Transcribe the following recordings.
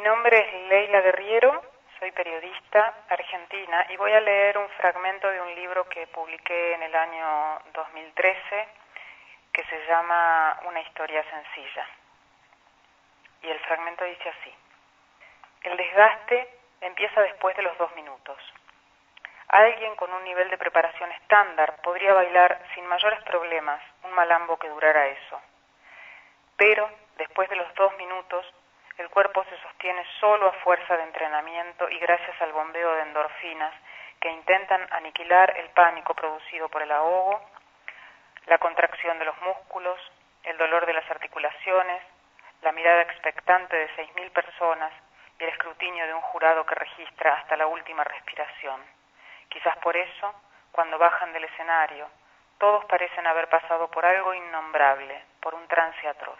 nombre es Leila Guerriero, soy periodista argentina y voy a leer un fragmento de un libro que publiqué en el año 2013 que se llama Una historia sencilla. Y el fragmento dice así: el desgaste empieza después de los 2 minutos. Alguien con un nivel de preparación estándar podría bailar sin mayores problemas un malambo que durara eso. Pero después de los 2 minutos, el cuerpo se sostiene solo a fuerza de entrenamiento y gracias al bombeo de endorfinas que intentan aniquilar el pánico producido por el ahogo, la contracción de los músculos, el dolor de las articulaciones, la mirada expectante de 6.000 personas y el escrutinio de un jurado que registra hasta la última respiración. Quizás por eso, cuando bajan del escenario, todos parecen haber pasado por algo innombrable, por un trance atroz.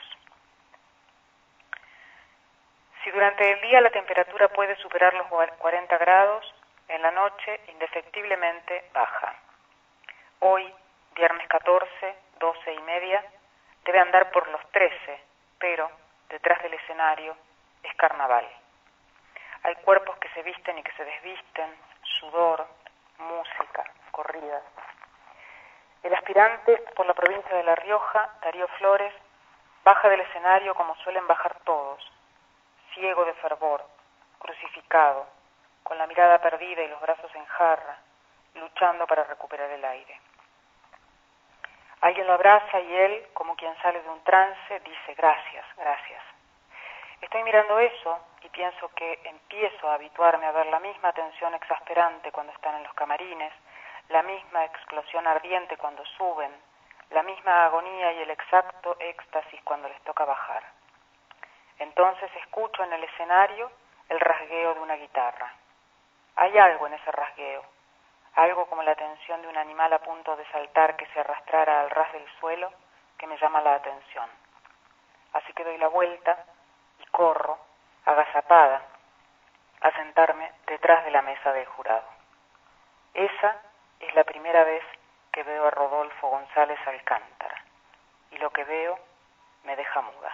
Si durante el día la temperatura puede superar los 40 grados, en la noche indefectiblemente baja. Hoy, viernes 14, 12:30, debe andar por los 13, pero detrás del escenario es carnaval. Hay cuerpos que se visten y que se desvisten, sudor, música, corridas. El aspirante por la provincia de La Rioja, Darío Flores, baja del escenario como suelen bajar todos, ciego de fervor, crucificado, con la mirada perdida y los brazos en jarra, luchando para recuperar el aire. Alguien lo abraza y él, como quien sale de un trance, dice gracias, gracias. Estoy mirando eso y pienso que empiezo a habituarme a ver la misma tensión exasperante cuando están en los camarines, la misma explosión ardiente cuando suben, la misma agonía y el exacto éxtasis cuando les toca bajar. Entonces escucho en el escenario el rasgueo de una guitarra. Hay algo en ese rasgueo, algo como la tensión de un animal a punto de saltar que se arrastrara al ras del suelo, que me llama la atención. Así que doy la vuelta y corro, agazapada, a sentarme detrás de la mesa del jurado. Esa es la primera vez que veo a Rodolfo González Alcántara, y lo que veo me deja muda.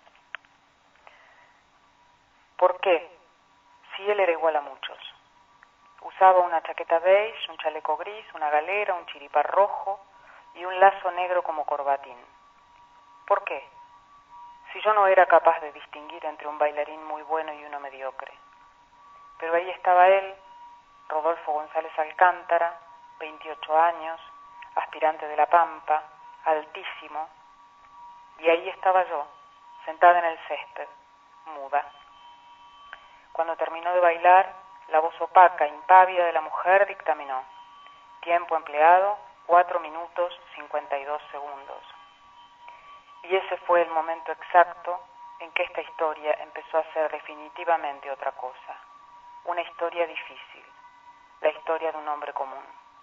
¿Por qué? Si él era igual a muchos. Usaba una chaqueta beige, un chaleco gris, una galera, un chiripar rojo y un lazo negro como corbatín. ¿Por qué? Si yo no era capaz de distinguir entre un bailarín muy bueno y uno mediocre. Pero ahí estaba él, Rodolfo González Alcántara, 28 años, aspirante de La Pampa, altísimo, y ahí estaba yo, sentada en el césped, muda. Cuando terminó de bailar, la voz opaca, impávida de la mujer dictaminó: tiempo empleado, 4 minutos 52 segundos. Y ese fue el momento exacto en que esta historia empezó a ser definitivamente otra cosa. Una historia difícil, la historia de un hombre común.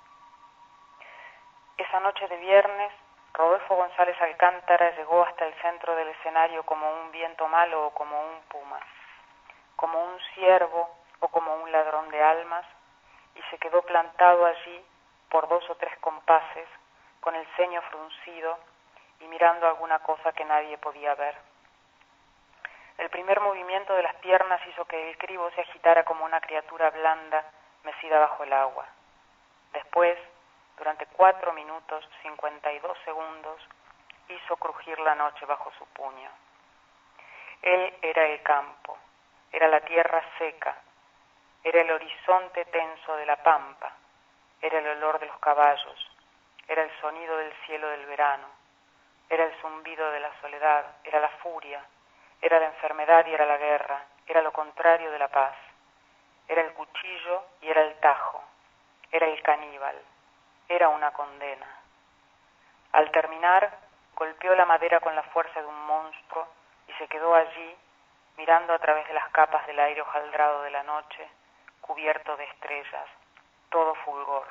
Esa noche de viernes, Rodolfo González Alcántara llegó hasta el centro del escenario como un viento malo o como un puma, como un ciervo o como un ladrón de almas, y se quedó plantado allí por 2 o 3 compases, con el ceño fruncido y mirando alguna cosa que nadie podía ver. El primer movimiento de las piernas hizo que el cribo se agitara como una criatura blanda mecida bajo el agua. Después, durante 4 minutos 52 segundos, hizo crujir la noche bajo su puño. Él era el campo, era la tierra seca, era el horizonte tenso de la pampa, era el olor de los caballos, era el sonido del cielo del verano, era el zumbido de la soledad, era la furia, era la enfermedad y era la guerra, era lo contrario de la paz, era el cuchillo y era el tajo, era el caníbal, era una condena. Al terminar, golpeó la madera con la fuerza de un monstruo y se quedó allí, mirando a través de las capas del aire hojaldrado de la noche, cubierto de estrellas, todo fulgor.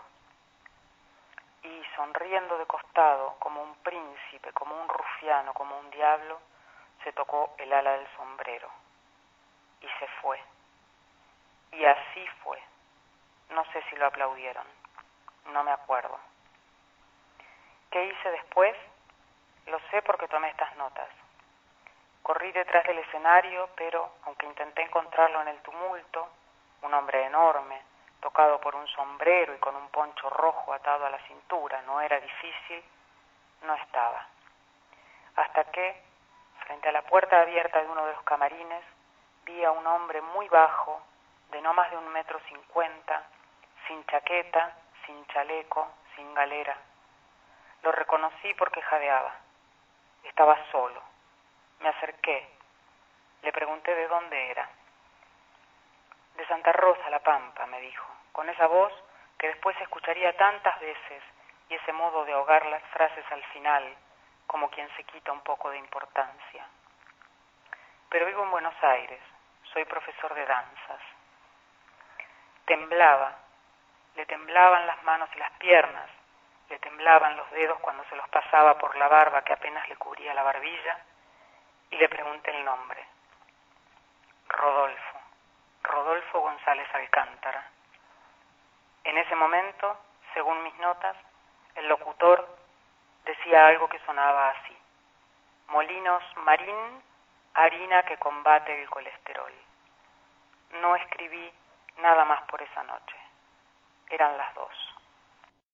Y sonriendo de costado, como un príncipe, como un rufiano, como un diablo, se tocó el ala del sombrero. Y se fue. Y así fue. No sé si lo aplaudieron. No me acuerdo. ¿Qué hice después? Lo sé porque tomé estas notas. Corrí detrás del escenario, pero, aunque intenté encontrarlo en el tumulto, un hombre enorme, tocado por un sombrero y con un poncho rojo atado a la cintura, no era difícil, no estaba. Hasta que, frente a la puerta abierta de uno de los camarines, vi a un hombre muy bajo, de no más de 1,50 m, sin chaqueta, sin chaleco, sin galera. Lo reconocí porque jadeaba. Estaba solo. Me acerqué. Le pregunté de dónde era. De Santa Rosa, La Pampa, me dijo, con esa voz que después escucharía tantas veces y ese modo de ahogar las frases al final, como quien se quita un poco de importancia. Pero vivo en Buenos Aires, soy profesor de danzas. Temblaba, le temblaban las manos y las piernas, le temblaban los dedos cuando se los pasaba por la barba que apenas le cubría la barbilla, y le pregunté el nombre. Rodolfo González Alcántara. En ese momento, según mis notas, el locutor decía algo que sonaba así: Molinos Marín, harina que combate el colesterol. No escribí nada más por esa noche. Eran las 2.